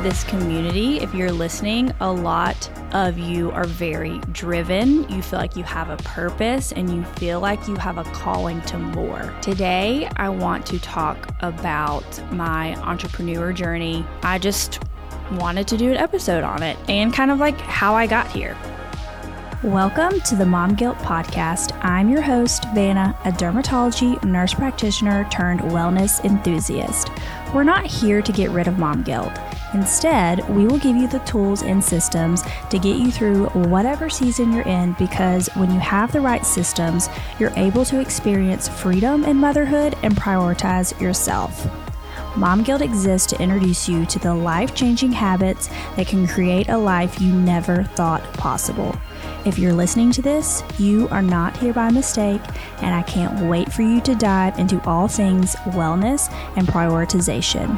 this community, if you're listening, a lot of you are very driven. You feel like you have a purpose and you feel like you have a calling to more. Today, I want to talk about my entrepreneur journey. I just wanted to do an episode on it and kind of like how I got here. Welcome to the Mom Guilt Podcast. I'm your host, Vanna, a dermatology nurse practitioner turned wellness enthusiast. We're not here to get rid of mom guilt. Instead, we will give you the tools and systems to get you through whatever season you're in, because when you have the right systems, you're able to experience freedom in motherhood and prioritize yourself. Mom Guilt exists to introduce you to the life-changing habits that can create a life you never thought possible. If you're listening to this, you are not here by mistake, and I can't wait for you to dive into all things wellness and prioritization.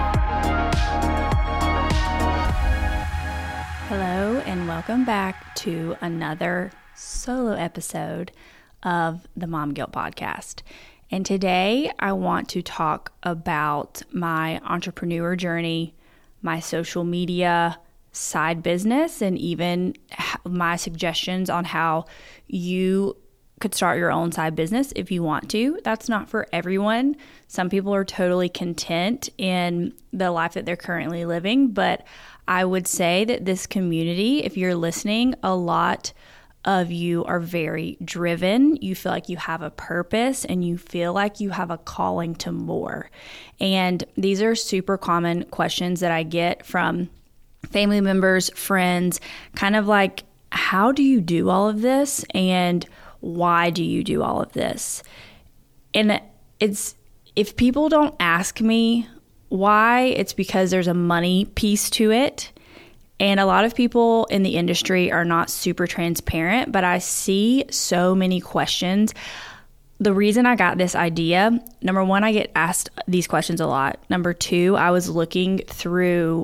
Hello, and welcome back to another solo episode of the Mom Guilt Podcast. And today I want to talk about my entrepreneur journey, my social media side business, and even my suggestions on how you could start your own side business if you want to. That's not for everyone. Some people are totally content in the life that they're currently living, but I would say that this community, if you're listening, a lot of you are very driven. You feel like you have a purpose and you feel like you have a calling to more. And these are super common questions that I get from family members, friends, kind of like, how do you do all of this? And why do you do all of this? And if people don't ask me why, it's because there's a money piece to it. And a lot of people in the industry are not super transparent, but I see so many questions. The reason I got this idea, number one, I get asked these questions a lot. Number two, I was going through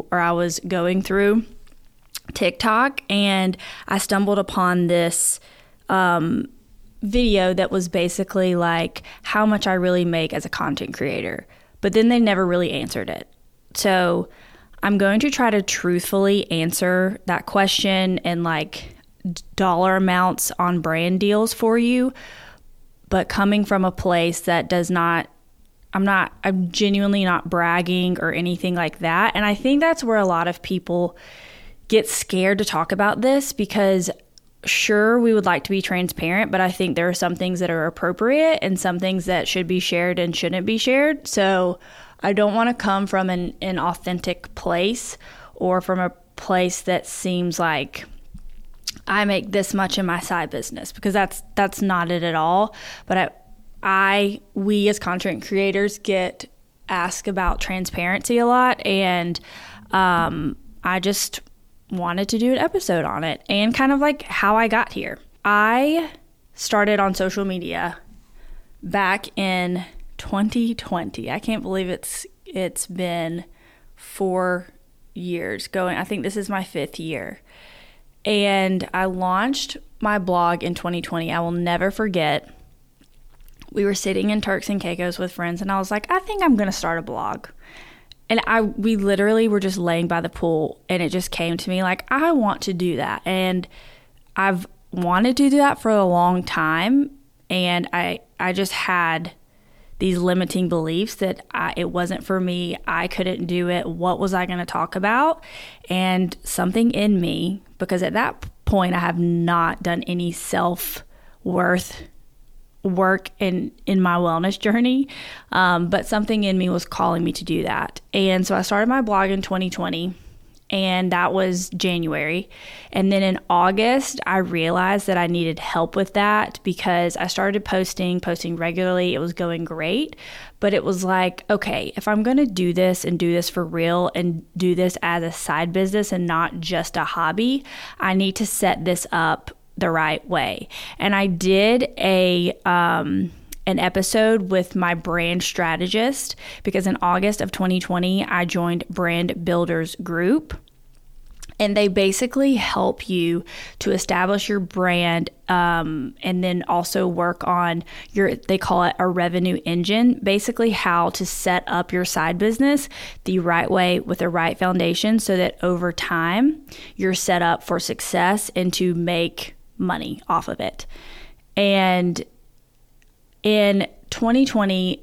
TikTok and I stumbled upon this video that was basically like how much I really make as a content creator, but then they never really answered it. So I'm going to try to truthfully answer that question and like dollar amounts on brand deals for you, but coming from a place that I'm genuinely not bragging or anything like that. And I think that's where a lot of people get scared to talk about this, because sure, we would like to be transparent, but I think there are some things that are appropriate and some things that should be shared and shouldn't be shared. So I don't want to come from an authentic place or from a place that seems like I make this much in my side business, because that's not it at all. But we as content creators get asked about transparency a lot, and I just wanted to do an episode on it and kind of like how I got here. I started on social media back in 2020. I can't believe it's been 4 years going. I think this is my 5th year. And I launched my blog in 2020. I will never forget. We were sitting in Turks and Caicos with friends, and I was like, I think I'm going to start a blog. And we literally were just laying by the pool, and it just came to me like, I want to do that. And I've wanted to do that for a long time. And I just had these limiting beliefs that it wasn't for me. I couldn't do it. What was I going to talk about? And something in me, because at that point I have not done any self-worth work in my wellness journey, but something in me was calling me to do that. And so I started my blog in 2020, and that was January. And then in August, I realized that I needed help with that, because I started posting regularly. It was going great, but it was like, okay, if I'm going to do this and do this for real and do this as a side business and not just a hobby, I need to set this up the right way. And I did an episode with my brand strategist, because in August of 2020, I joined Brand Builders Group. And they basically help you to establish your brand, and then also work on they call it a revenue engine, basically how to set up your side business the right way with the right foundation so that over time you're set up for success and to make money off of it. And in 2020,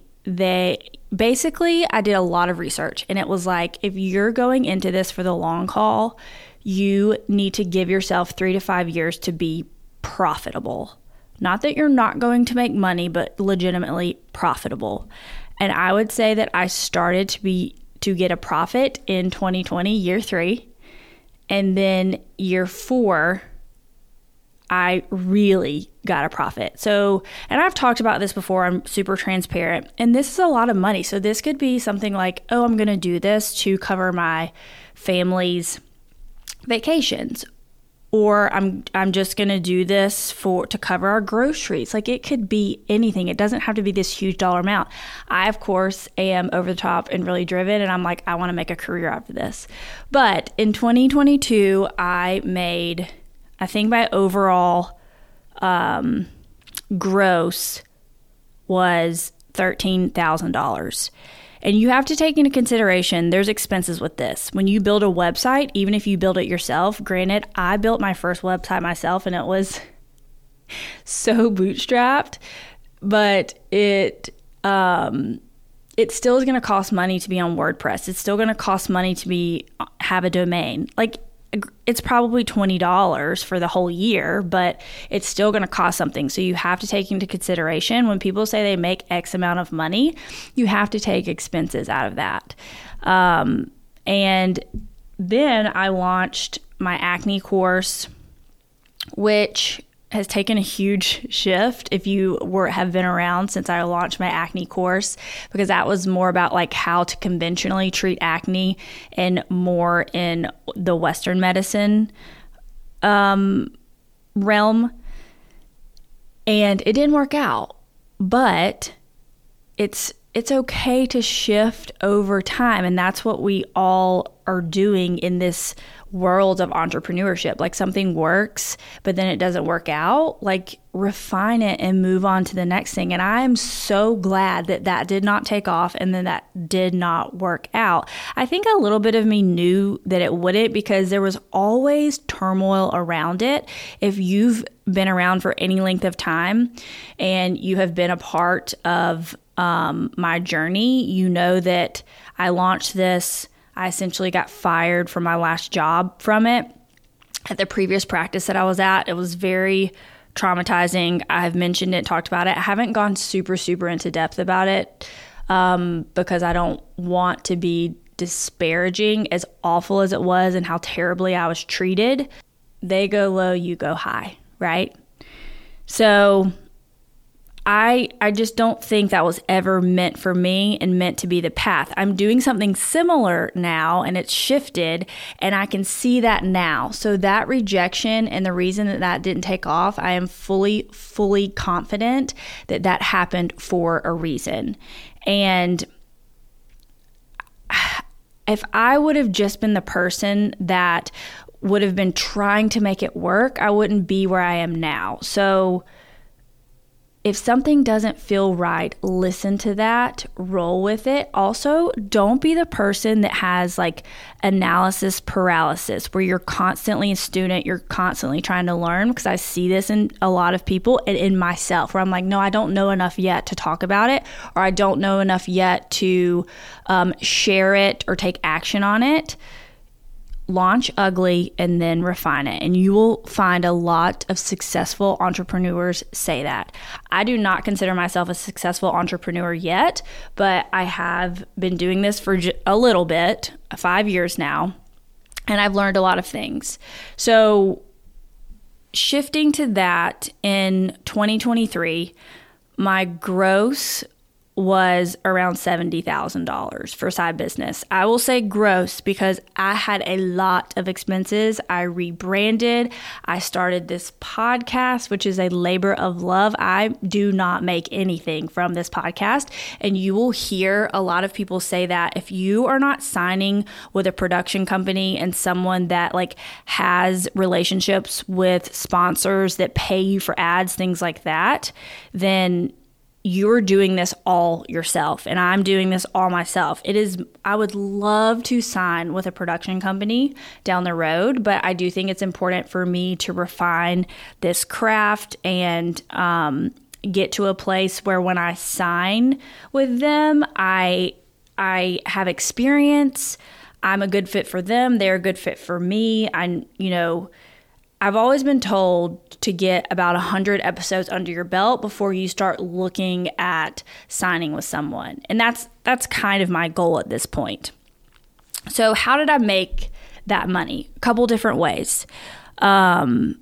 I did a lot of research, and it was like, if you're going into this for the long haul, you need to give yourself 3 to 5 years to be profitable. Not that you're not going to make money, but legitimately profitable. And I would say that I started to get a profit in 2020, year 3. And then year 4, I really got a profit. So, and I've talked about this before, I'm super transparent, and this is a lot of money. So this could be something like, oh, I'm going to do this to cover my family's vacations, or I'm just going to do this to cover our groceries. Like, it could be anything. It doesn't have to be this huge dollar amount. I, of course, am over the top and really driven, and I'm like, I want to make a career out of this. But in 2022, I made, I think my overall gross was $13,000. And you have to take into consideration, there's expenses with this. When you build a website, even if you build it yourself, granted, I built my first website myself and it was so bootstrapped, but it still is going to cost money to be on WordPress. It's still going to cost money to have a domain. Like, it's probably $20 for the whole year, but it's still going to cost something. So you have to take into consideration when people say they make X amount of money, you have to take expenses out of that. And then I launched my acne course, which has taken a huge shift if you have been around since I launched my acne course, because that was more about like how to conventionally treat acne and more in the Western medicine realm. And it didn't work out, but it's okay to shift over time. And that's what we all are doing in this world of entrepreneurship. Like, something works, but then it doesn't work out. Like, refine it and move on to the next thing. And I am so glad that did not take off and then that did not work out. I think a little bit of me knew that it wouldn't, because there was always turmoil around it. If you've been around for any length of time and you have been a part of my journey, you know that I launched this. I essentially got fired from my last job from it. At the previous practice that I was at, it was very traumatizing. I've mentioned it, talked about it. I haven't gone super into depth about it because I don't want to be disparaging, as awful as it was and how terribly I was treated. They go low, you go high, right? So I just don't think that was ever meant for me and meant to be the path. I'm doing something similar now and it's shifted, and I can see that now. So that rejection and the reason that didn't take off, I am fully confident that happened for a reason. And if I would have just been the person that would have been trying to make it work, I wouldn't be where I am now. So if something doesn't feel right, listen to that, roll with it. Also, don't be the person that has like analysis paralysis, where you're constantly a student, you're constantly trying to learn, because I see this in a lot of people and in myself, where I'm like, no, I don't know enough yet to talk about it, or I don't know enough yet to share it or take action on it. Launch ugly and then refine it. And you will find a lot of successful entrepreneurs say that. I do not consider myself a successful entrepreneur yet, but I have been doing this for a little bit, 5 years now, and I've learned a lot of things. So shifting to that in 2023, my gross was around $70,000 for side business. I will say gross because I had a lot of expenses. I rebranded. I started this podcast, which is a labor of love. I do not make anything from this podcast. And you will hear a lot of people say that if you are not signing with a production company and someone that like has relationships with sponsors that pay you for ads, things like that, then you're doing this all yourself, and I'm doing this all myself. I would love to sign with a production company down the road, but I do think it's important for me to refine this craft and get to a place where when I sign with them, I have experience. I'm a good fit for them. They're a good fit for me. I've always been told to get about 100 episodes under your belt before you start looking at signing with someone. And that's kind of my goal at this point. So how did I make that money? A couple different ways. Most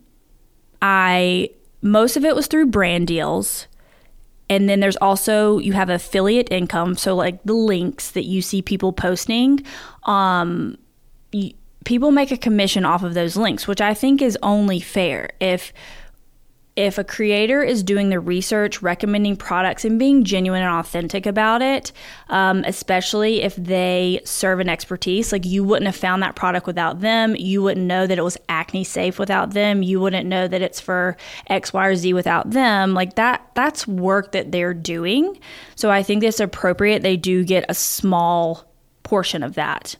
of it was through brand deals. And then there's also, you have affiliate income. So like the links that you see people posting, people make a commission off of those links, which I think is only fair. If a creator is doing the research, recommending products, and being genuine and authentic about it, especially if they serve an expertise, like you wouldn't have found that product without them. You wouldn't know that it was acne safe without them. You wouldn't know that it's for X, Y, or Z without them. Like that's work that they're doing. So I think it's appropriate they do get a small portion of that.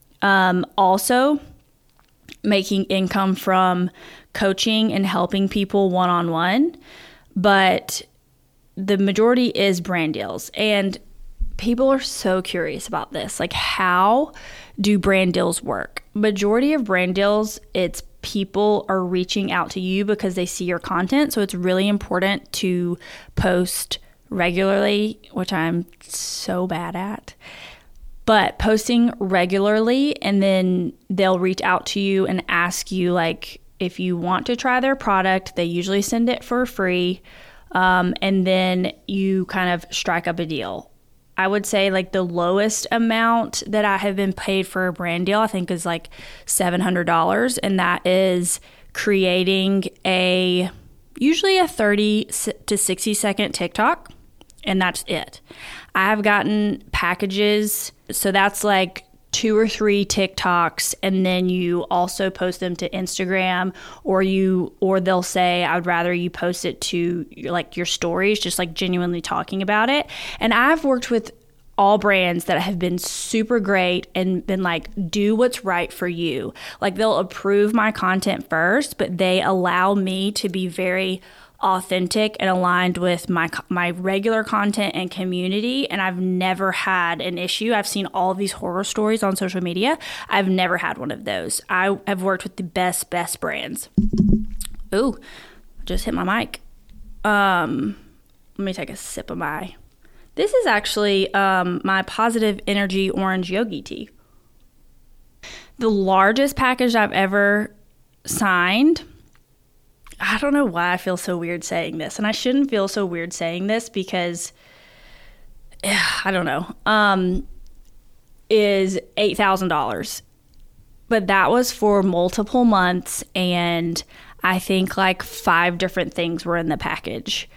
Also, making income from coaching and helping people one-on-one, but the majority is brand deals. And people are so curious about this. Like, how do brand deals work? Majority of brand deals, it's people are reaching out to you because they see your content. So it's really important to post regularly, which I'm so bad at. But posting regularly, and then they'll reach out to you and ask you, like, if you want to try their product. They usually send it for free, and then you kind of strike up a deal. I would say, like, the lowest amount that I have been paid for a brand deal, I think, is like $700, and that is creating usually a 30 to 60 second TikTok, and that's it. I have gotten packages, so that's like 2 or 3 TikToks, and then you also post them to Instagram, or they'll say, I'd rather you post it to your stories, just like genuinely talking about it. And I've worked with all brands that have been super great and been like, do what's right for you. Like, they'll approve my content first, but they allow me to be very authentic and aligned with my regular content and community, and I've never had an issue. I've seen all of these horror stories on social media. I've never had one of those. I have worked with the best brands. Ooh, just hit my mic. Let me take a sip of this is actually my Positive Energy Orange Yogi tea. The largest package I've ever signed, I don't know why I feel so weird saying this, and I shouldn't feel so weird saying this because, I don't know, is $8,000. But that was for multiple months, and I think like 5 different things were in the package.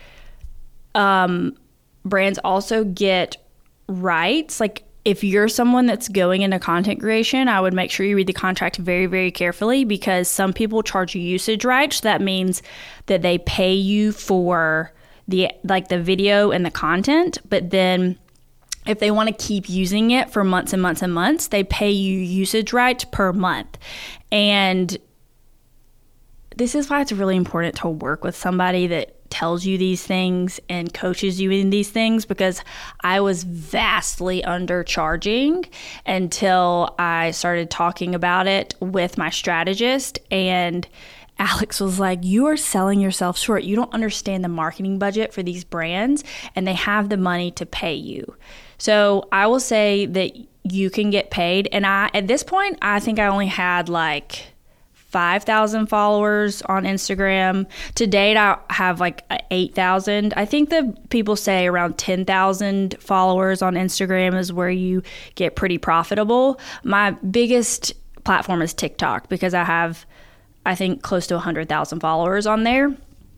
Brands also get rights. Like, if you're someone that's going into content creation, I would make sure you read the contract very, very carefully, because some people charge usage rights. That means that they pay you for the video and the content, but then if they want to keep using it for months and months and months, they pay you usage rights per month. And this is why it's really important to work with somebody that tells you these things and coaches you in these things, because I was vastly undercharging until I started talking about it with my strategist, and Alex was like, you are selling yourself short. You don't understand the marketing budget for these brands, and they have the money to pay you. So I will say that you can get paid. And at this point, I think I only had like 5,000 followers on Instagram. To date, I have like 8,000. I think that people say around 10,000 followers on Instagram is where you get pretty profitable. My biggest platform is TikTok because I have, I think, close to 100,000 followers on there.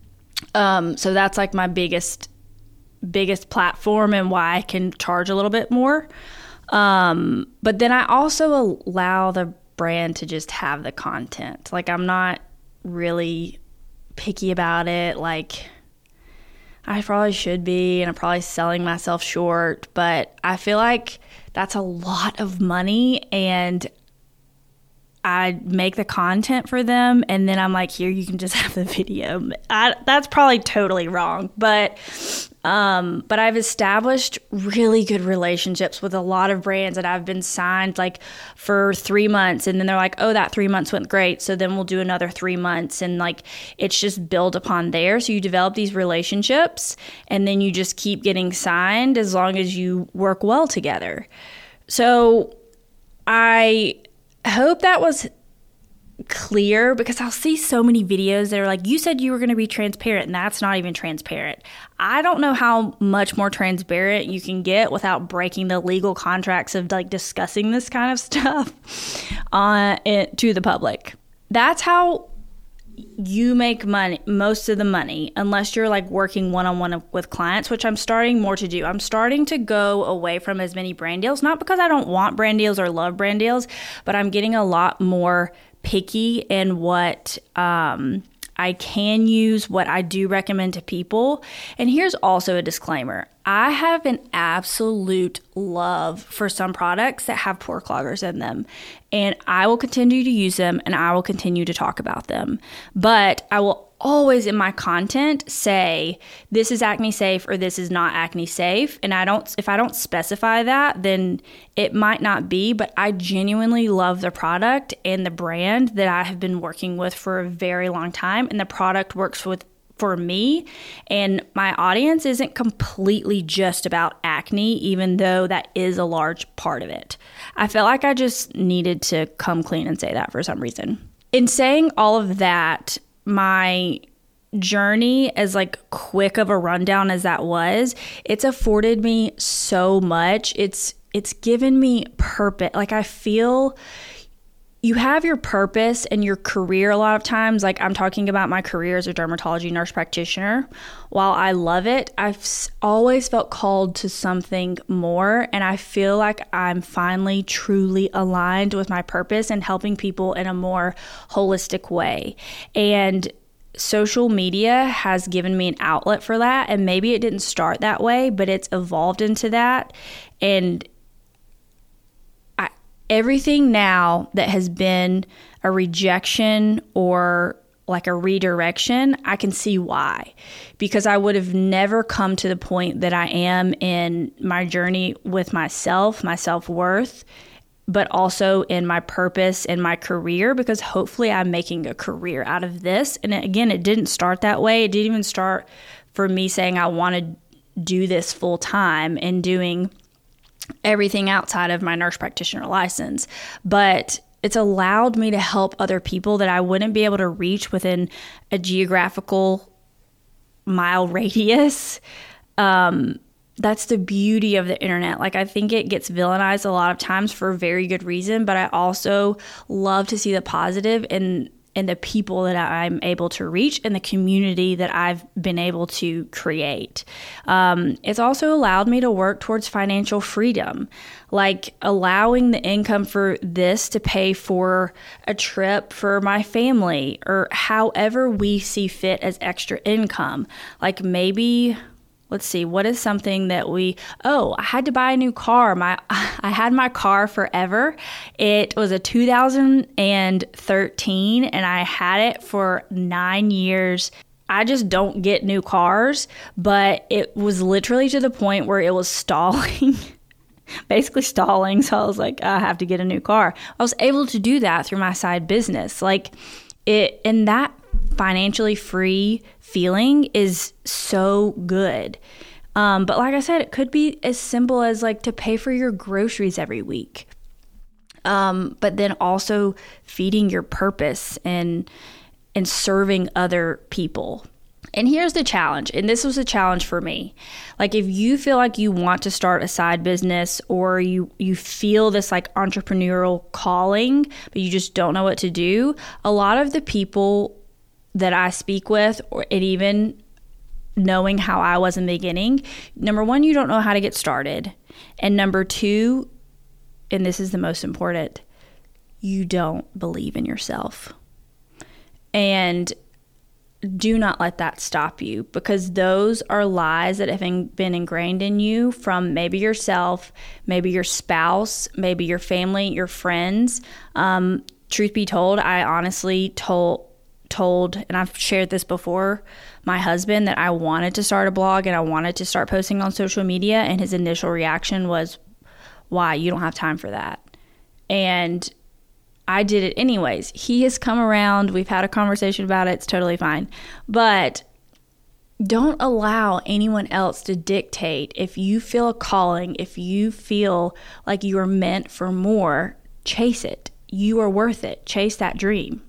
So that's like my biggest platform and why I can charge a little bit more. But then I also allow the brand to just have the content. Like, I'm not really picky about it. Like, I probably should be, and I'm probably selling myself short, but I feel like that's a lot of money, and I make the content for them, and then I'm like, here, you can just have the video. That's probably totally wrong, but I've established really good relationships with a lot of brands that I've been signed like for 3 months, and then they're like, oh, that 3 months went great, so then we'll do another 3 months, and like it's just built upon there. So you develop these relationships, and then you just keep getting signed as long as you work well together. So I hope that was clear, because I'll see so many videos that are like, you said you were going to be transparent, and that's not even transparent. I don't know how much more transparent you can get without breaking the legal contracts of like discussing this kind of stuff to the public. That's how you make money, most of the money, unless you're like working one-on-one with clients, which I'm starting more to do. I'm starting to go away from as many brand deals, not because I don't want brand deals or love brand deals, but I'm getting a lot more picky in what I can use, what I do recommend to people. And here's also a disclaimer. I have an absolute love for some products that have pore cloggers in them, and I will continue to use them, and I will continue to talk about them. But I will always in my content say this is acne safe or this is not acne safe. And if I don't specify that, then it might not be, but I genuinely love the product and the brand that I have been working with for a very long time. And the product works for me, and my audience isn't completely just about acne, even though that is a large part of it. I felt like I just needed to come clean and say that for some reason. In saying all of that, my journey, as like quick of a rundown as that was, it's afforded me so much. It's given me purpose. Like, I feel you have your purpose and your career a lot of times. Like, I'm talking about my career as a dermatology nurse practitioner. While I love it, I've always felt called to something more, and I feel like I'm finally truly aligned with my purpose and helping people in a more holistic way. And social media has given me an outlet for that, and maybe it didn't start that way, but it's evolved into that. And everything now that has been a rejection or like a redirection, I can see why. Because I would have never come to the point that I am in my journey with myself, my self-worth, but also in my purpose and my career, because hopefully I'm making a career out of this. And again, it didn't start that way. It didn't even start for me saying I want to do this full time and doing everything outside of my nurse practitioner license. But it's allowed me to help other people that I wouldn't be able to reach within a geographical mile radius. That's the beauty of the internet. Like, I think it gets villainized a lot of times for a very good reason, but I also love to see the positive in the people that I'm able to reach and the community that I've been able to create. It's also allowed me to work towards financial freedom, like allowing the income for this to pay for a trip for my family, or however we see fit as extra income. Like, maybe, let's see, what is something that I had to buy a new car. I had my car forever. It was a 2013, and I had it for 9 years. I just don't get new cars, but it was literally to the point where it was stalling, basically stalling. So I was like, I have to get a new car. I was able to do that through my side business. Like, and that financially free feeling is so good. But like I said, it could be as simple as like to pay for your groceries every week. but then also feeding your purpose and serving other people. And here's the challenge, and this was a challenge for me. Like, if you feel like you want to start a side business, or you feel this like entrepreneurial calling, but you just don't know what to do, a lot of the people that I speak with, and even knowing how I was in the beginning, number one, you don't know how to get started. And number two, and this is the most important, you don't believe in yourself. And do not let that stop you, because those are lies that have been ingrained in you from maybe yourself, maybe your spouse, maybe your family, your friends. Truth be told, I honestly told, and I've shared this before, my husband that I wanted to start a blog and I wanted to start posting on social media, and his initial reaction was, why? You don't have time for that. And I did it anyways. He has come around. We've had a conversation about it. It's totally fine. But don't allow anyone else to dictate. If you feel a calling, if you feel like you are meant for more, chase it. You are worth it. Chase that dream.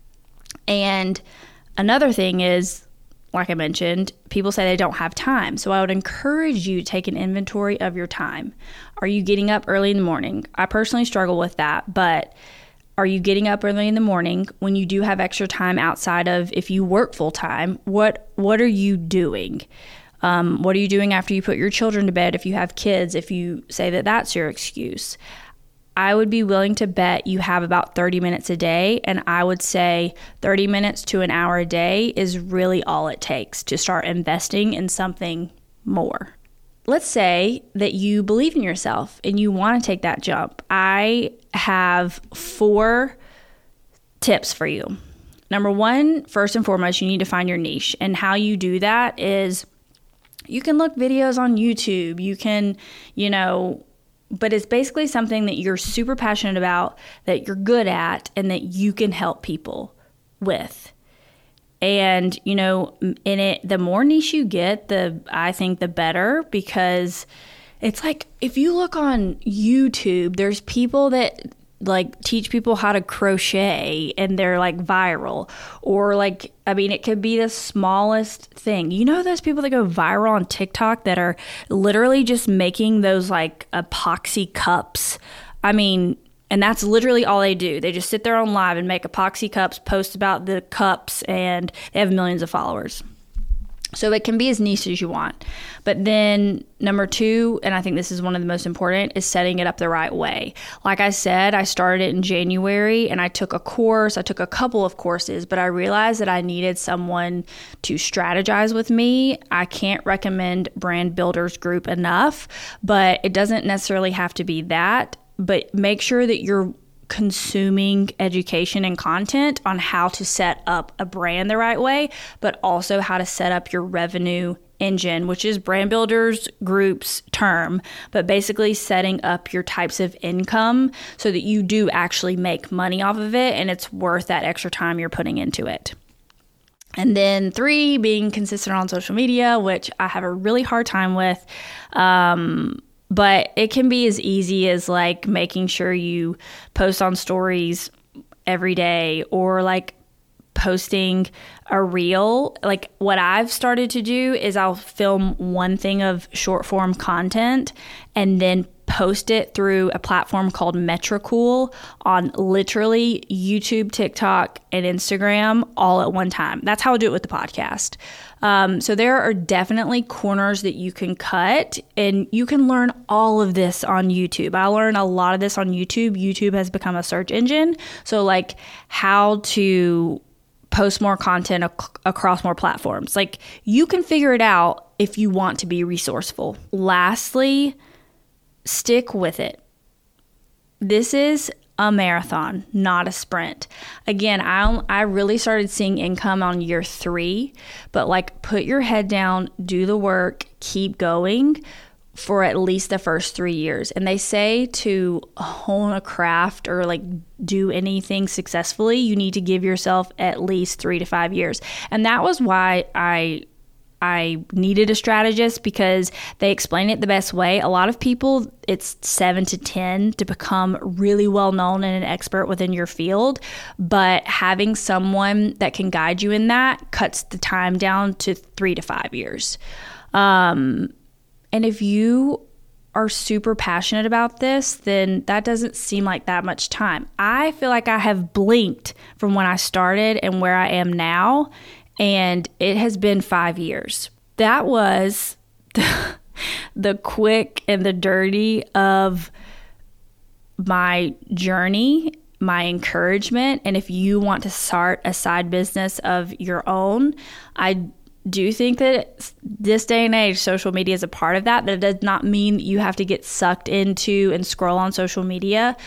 And another thing is, like I mentioned, people say they don't have time. So I would encourage you to take an inventory of your time. Are you getting up early in the morning? I personally struggle with that, but are you getting up early in the morning? When you do have extra time outside of, if you work full time, what are you doing? What are you doing after you put your children to bed? If you have kids, if you say that that's your excuse, I would be willing to bet you have about 30 minutes a day. And I would say 30 minutes to an hour a day is really all it takes to start investing in something more. Let's say that you believe in yourself and you want to take that jump. I have 4 tips for you. Number one, first and foremost, you need to find your niche. And how you do that is you can look videos on YouTube. You can, but it's basically something that you're super passionate about, that you're good at, and that you can help people with. And, in it, the more niche you get, I think the better, because it's like, if you look on YouTube, there's people that like teach people how to crochet and they're like viral, or like, it could be the smallest thing. Those people that go viral on TikTok that are literally just making those like epoxy cups. And that's literally all they do. They just sit there on live and make epoxy cups, post about the cups, and they have millions of followers. So it can be as niche as you want. But then number 2, and I think this is one of the most important, is setting it up the right way. Like I said, I started it in January and I took a course. I took a couple of courses, but I realized that I needed someone to strategize with me. I can't recommend Brand Builders Group enough, but it doesn't necessarily have to be that. But make sure that you're consuming education and content on how to set up a brand the right way, but also how to set up your revenue engine, which is Brand Builders Group's term, but basically setting up your types of income so that you do actually make money off of it and it's worth that extra time you're putting into it. And then 3, being consistent on social media, which I have a really hard time with. But it can be as easy as like making sure you post on stories every day, or like posting a reel. Like what I've started to do is I'll film one thing of short form content and then post it through a platform called Metricool on literally YouTube, TikTok, and Instagram all at one time. That's how I do it with the podcast. So there are definitely corners that you can cut, and you can learn all of this on YouTube. I learned a lot of this on YouTube. YouTube has become a search engine. So like how to post more content across more platforms. Like you can figure it out if you want to be resourceful. Lastly, stick with it. This is a marathon, not a sprint. Again, I really started seeing income on year 3, but like put your head down, do the work, keep going for at least the first 3 years. And they say to hone a craft or like do anything successfully, you need to give yourself at least 3 to 5 years. And that was why I I needed a strategist because they explain it the best way. A lot of people, it's 7 to 10 to become really well known and an expert within your field, but having someone that can guide you in that cuts the time down to 3 to 5 years. And if you are super passionate about this, then that doesn't seem like that much time. I feel like I have blinked from when I started and where I am now, and it has been 5 years. That was the quick and the dirty of my journey, my encouragement. And if you want to start a side business of your own, I do think that this day and age, social media is a part of that. That does not mean you have to get sucked into and scroll on social media.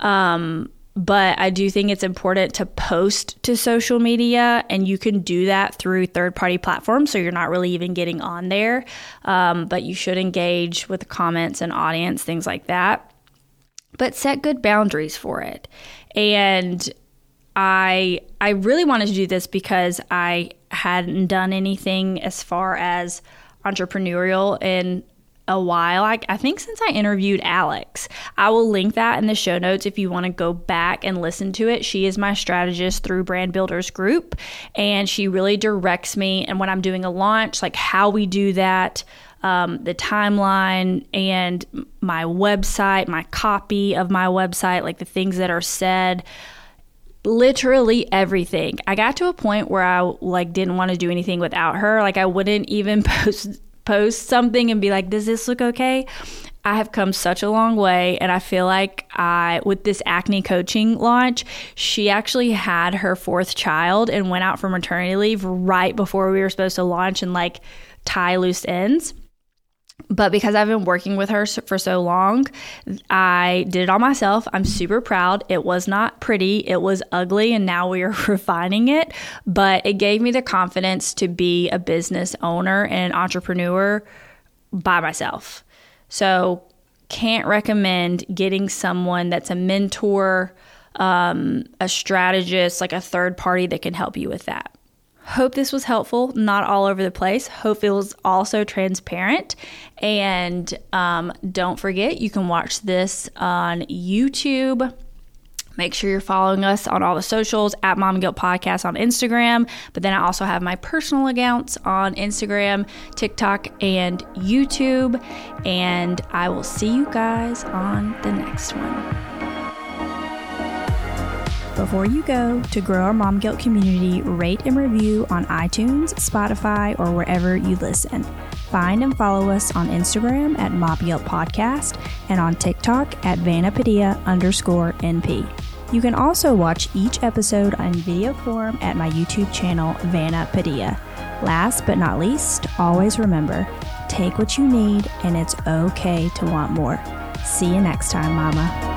But I do think it's important to post to social media, and you can do that through third-party platforms, so you're not really even getting on there. But you should engage with the comments and audience, things like that. But set good boundaries for it. And I really wanted to do this because I hadn't done anything as far as entrepreneurial in a while. I think since I interviewed Alex. I will link that in the show notes if you want to go back and listen to it. She is my strategist through Brand Builders Group, and she really directs me. And when I'm doing a launch, like how we do that, the timeline, and my website, my copy of my website, like the things that are said, literally everything. I got to a point where I didn't want to do anything without her. Like I wouldn't even post something and be like, does this look okay? I have come such a long way, and I feel like with this acne coaching launch, she actually had her 4th child and went out for maternity leave right before we were supposed to launch and tie loose ends. But because I've been working with her for so long, I did it all myself. I'm super proud. It was not pretty. It was ugly, and now we are refining it. But it gave me the confidence to be a business owner and an entrepreneur by myself. So can't recommend getting someone that's a mentor, a strategist, like a third party that can help you with that. Hope this was helpful, not all over the place. Hope it was also transparent. And don't forget, you can watch this on YouTube. Make sure you're following us on all the socials, at Mom Guilt Podcast on Instagram. But then I also have my personal accounts on Instagram, TikTok, and YouTube. And I will see you guys on the next one. Before you go, to grow our Mom Guilt community, rate and review on iTunes, Spotify, or wherever you listen. Find and follow us on Instagram at Mom Guilt Podcast and on TikTok at VannaPadilla_NP. You can also watch each episode on video form at my YouTube channel, Vanna Padilla. Last but not least, always remember, take what you need and it's okay to want more. See you next time, Mama.